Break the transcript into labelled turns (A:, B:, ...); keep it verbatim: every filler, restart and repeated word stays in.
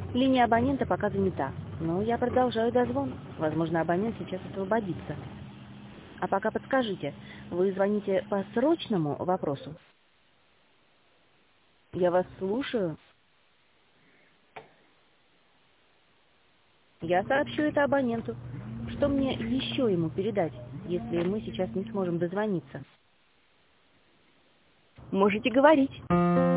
A: Линия абонента пока занята, но я продолжаю дозвон. Возможно, абонент сейчас освободится. А пока подскажите, вы звоните по срочному вопросу? Я вас слушаю. Я сообщу это абоненту. Что мне еще ему передать, если мы сейчас не сможем дозвониться? Можете говорить.